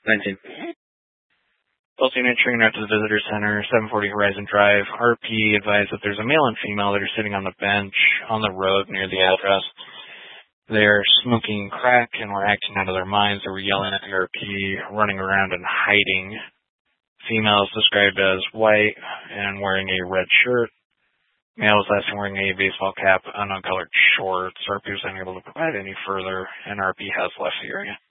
19. Posting entering out to the visitor center, 740 Horizon Drive. RP advised that there's a male and female that are sitting on the bench on the road near the address. They're smoking crack and were acting out of their minds. They were yelling at the RP, running around and hiding. Female is described as white and wearing a red shirt. Male was last seen wearing a baseball cap and uncolored shorts. RP was unable to provide any further, and RP has left the area.